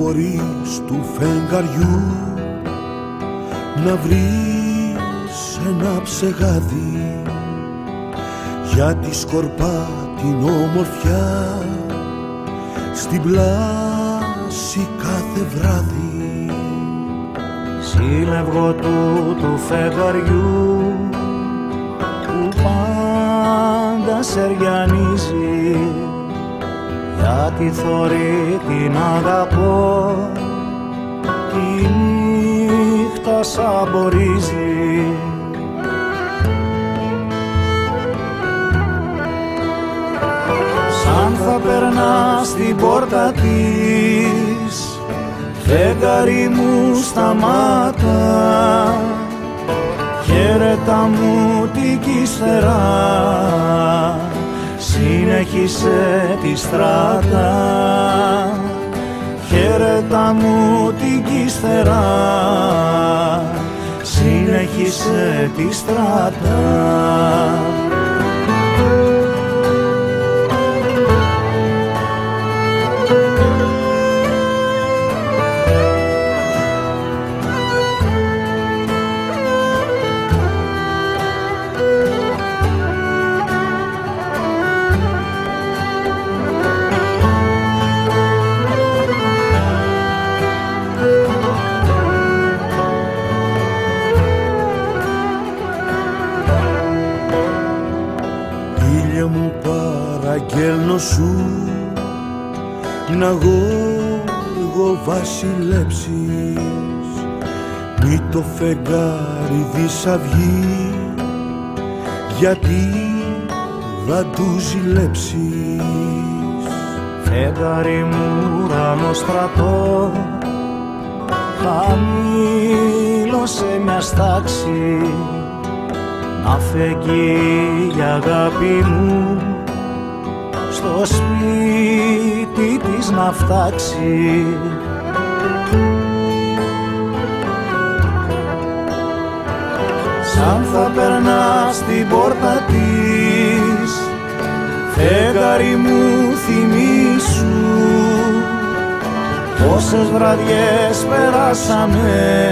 μπορείς του φεγγαριού να βρεις ένα ψεγάδι, γιατί σκορπά την όμορφιά στην πλάση κάθε βράδυ. Σύλλευγο του φεγγαριού που πάντα σεριανίζει, γιατί θωρεί την αγαπώ, τη νύχτα σαμπορίζει. Σαν θα περνά στην πόρτα της, φεγγάρι μου σταμάτα, χαίρετα μου την κύστερα, συνέχισε τη στράτα. Χαίρετα μου την κύστερα, συνέχισε τη στράτα. Παραγγέλνω σου να εγώ βασιλέψεις, μη το φεγγάρι δισαυγεί, γιατί θα του ζηλέψεις. Φεγγάρι μου ουρανό στρατό, χαμήλωσε μια στάξη, να φεγγεί η αγάπη μου στο σπίτι της να φτάξει. Σαν θα περνά στην πόρτα της, φεγγάρι μου θυμήσου, πόσες βραδιές περάσαμε,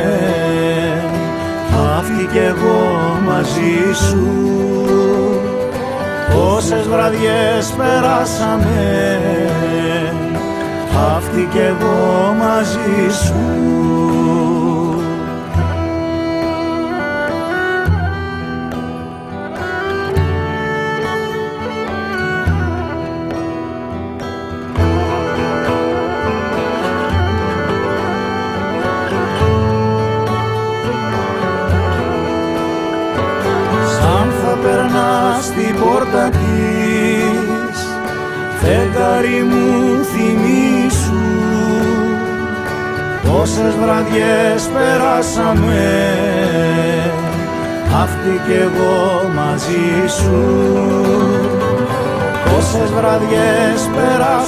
αυτή κι εγώ μαζί σου. Πόσες βραδιές περάσαμε, αυτή κι εγώ μαζί σου. Στην πόρτα της, φεγγάρι μου θυμήσου, πόσες βραδιές περάσαμε, αυτή κι εγώ μαζί σου. Πόσες βραδιές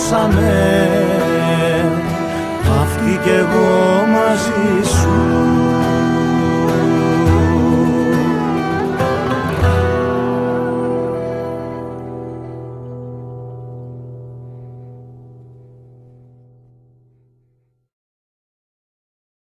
περάσαμε, αυτή κι εγώ μαζί σου.